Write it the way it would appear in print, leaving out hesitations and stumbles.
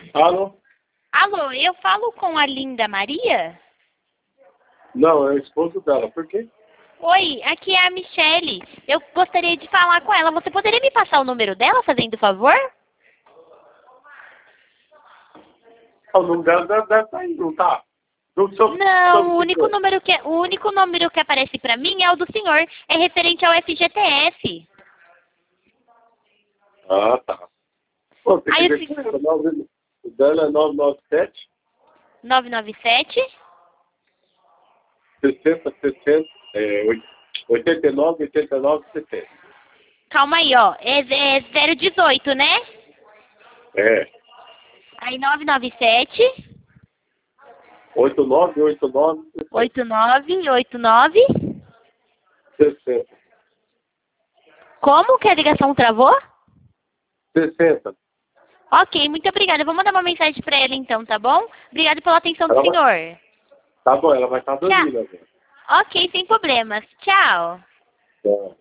Alô? Alô, eu falo com a Linda Maria? Não, é o esposo dela. Por quê? Oi, aqui é a Michele. Eu gostaria de falar com ela. Você poderia me passar o número dela, fazendo favor? O nome dela deve estar aí, não tá? Do seu, Não, sobre o único número que aparece pra mim é o do senhor. É referente ao FGTS. Ah, tá. Pô, tem que Aí ver com ela. O dela é 997 997 60 60 89 89 70. Calma aí, ó. É 018, né? É. Aí 997 89 89 8989. 60. Como que a ligação travou? 60. Ok, muito obrigada. Eu vou mandar uma mensagem pra ela então, tá bom? Obrigada pela atenção do Ela vai, senhor. tá bom, ela vai estar Tchau. dormindo agora. Ok, sem problemas. Tchau. Tá.